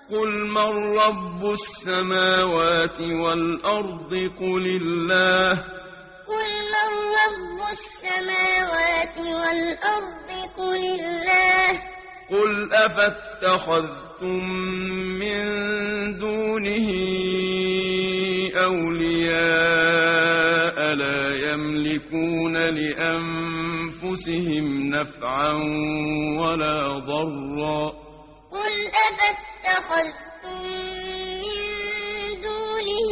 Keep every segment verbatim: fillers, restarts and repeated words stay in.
قل من رب السماوات والأرض قل الله قل من رب السماوات والأرض قل الله قل أفاتخذتم من دونه أولياء لا يملكون لأنفسهم نفعا ولا ضرا قل أفاتخذتم من دونه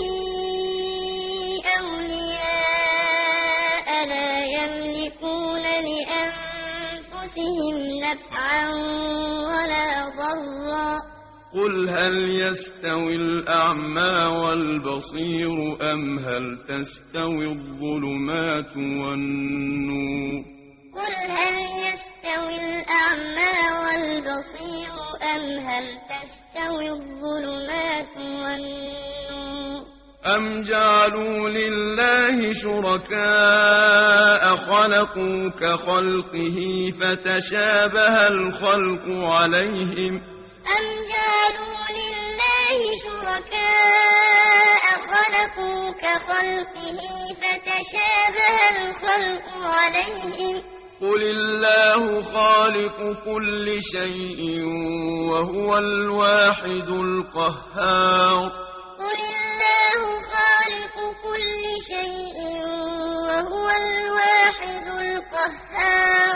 أولياء لا يملكون لأنفسهم نفعا ولا ضرا قل هل يستوي الأعمى والبصير أم هل تستوي الظلمات والنور قل هل يستوي الأعمى والبصير أم هل تستوي الظلمات والنور أم جعلوا لله شركاء خلقوا كخلقه فتشابه الخلق عليهم أم جعلوا لله شركاء خلقوا كخلقه فتشابه الخلق عليهم قل الله خالق كل شيء وهو الواحد القهار قل الله خالق كل شيء وهو الواحد القهار